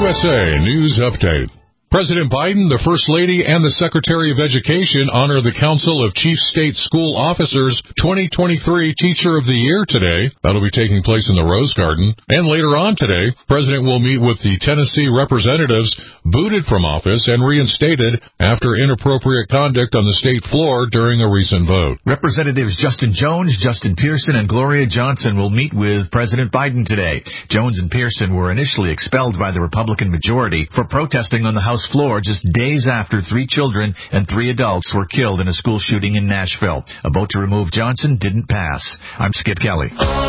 USA News Update. President Biden, the First Lady, and the Secretary of Education honor the Council of Chief State School Officers 2023 Teacher of the Year today. That'll be taking place in the Rose Garden. And later on today, President will meet with the Tennessee representatives booted from office and reinstated after inappropriate conduct on the state floor during a recent vote. Representatives Justin Jones, Justin Pearson, and Gloria Johnson will meet with President Biden today. Jones and Pearson were initially expelled by the Republican majority for protesting on the House floor just days after 3 children and 3 adults were killed in a school shooting in Nashville. A vote to remove Johnson didn't pass. I'm Skip Kelly.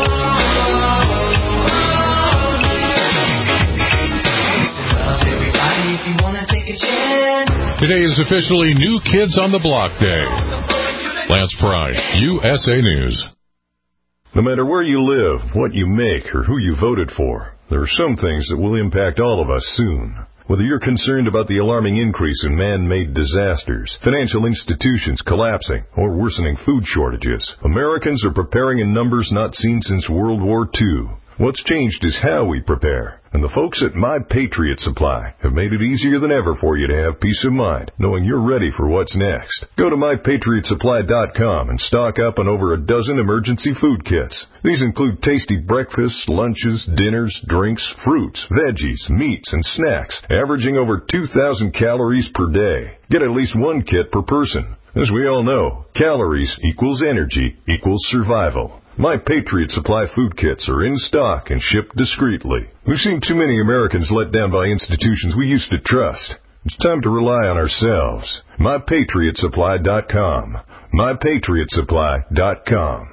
Today is officially New Kids on the Block Day. Lance Pride, USA News. No matter where you live, what you make, or who you voted for, there are some things that will impact all of us soon. Whether you're concerned about the alarming increase in man-made disasters, financial institutions collapsing, or worsening food shortages, Americans are preparing in numbers not seen since World War II. What's changed is how we prepare. And the folks at My Patriot Supply have made it easier than ever for you to have peace of mind, knowing you're ready for what's next. Go to MyPatriotSupply.com and stock up on over a dozen emergency food kits. These include tasty breakfasts, lunches, dinners, drinks, fruits, veggies, meats, and snacks, averaging over 2,000 calories per day. Get at least one kit per person. As we all know, calories equals energy equals survival. My Patriot Supply food kits are in stock and shipped discreetly. We've seen too many Americans let down by institutions we used to trust. It's time to rely on ourselves. MyPatriotSupply.com. MyPatriotSupply.com.